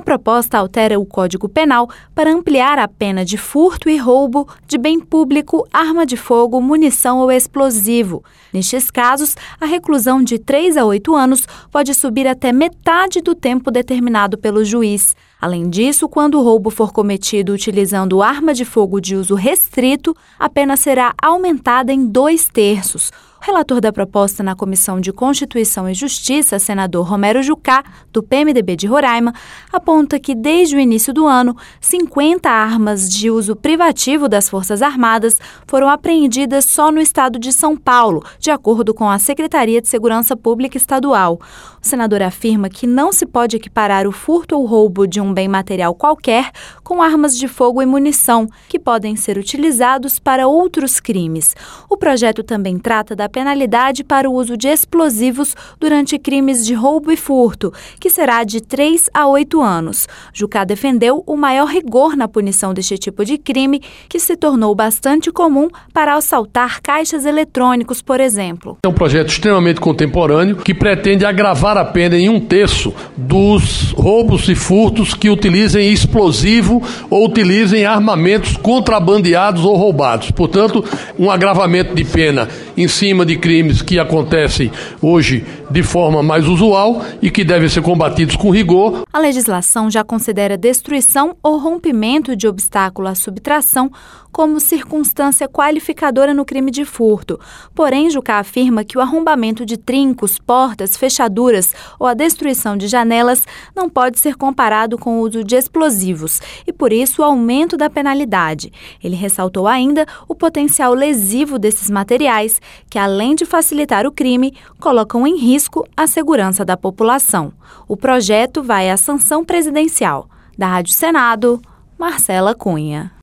A proposta altera o Código Penal para ampliar a pena de furto e roubo de bem público, arma de fogo, munição ou explosivo. Nestes casos, a reclusão de 3 a 8 anos pode subir até metade do tempo determinado pelo juiz. Além disso, quando o roubo for cometido utilizando arma de fogo de uso restrito, a pena será aumentada em 2/3. O relator da proposta na Comissão de Constituição e Justiça, senador Romero Jucá, do PMDB de Roraima, aponta que desde o início do ano, 50 armas de uso privativo das Forças Armadas foram apreendidas só no estado de São Paulo, de acordo com a Secretaria de Segurança Pública Estadual. O senador afirma que não se pode equiparar o furto ou roubo de um bem material qualquer com armas de fogo e munição, que podem ser utilizados para outros crimes. O projeto também trata da penalidade para o uso de explosivos durante crimes de roubo e furto, que será de 3 a 8 anos. Jucá defendeu o maior rigor na punição deste tipo de crime, que se tornou bastante comum para assaltar caixas eletrônicos, por exemplo. É um projeto extremamente contemporâneo que pretende agravar a pena em 1/3 dos roubos e furtos que utilizem explosivo ou utilizem armamentos contrabandeados ou roubados. Portanto, um agravamento de pena em cima de crimes que acontecem hoje de forma mais usual e que devem ser combatidos com rigor. A legislação já considera destruição ou rompimento de obstáculo à subtração como circunstância qualificadora no crime de furto. Porém, Jucá afirma que o arrombamento de trincos, portas, fechaduras ou a destruição de janelas não pode ser comparado com o uso de explosivos e, por isso, o aumento da penalidade. Ele ressaltou ainda o potencial lesivo desses materiais, que, além de facilitar o crime, colocam em risco a segurança da população. O projeto vai à sanção presidencial. Da Rádio Senado, Marcela Cunha.